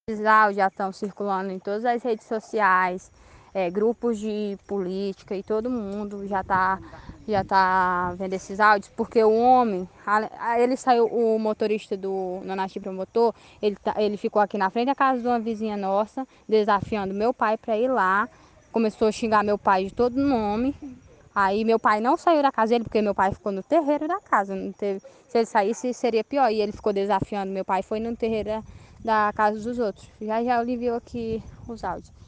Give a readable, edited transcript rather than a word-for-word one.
Esses áudios já estão circulando em todas as redes sociais, grupos de política e todo mundo já tá vendo esses áudios, porque o homem, ele saiu, o motorista do Nanachi Promotor, ele ficou aqui na frente da casa de uma vizinha nossa, desafiando meu pai para ir lá, começou a xingar meu pai de todo nome. Aí meu pai não saiu da casa dele, porque meu pai ficou no terreiro da casa. Não teve, se ele saísse, seria pior. E ele ficou desafiando meu pai, foi no terreiro da casa dos outros. Já já eu lhe viu aqui os áudios.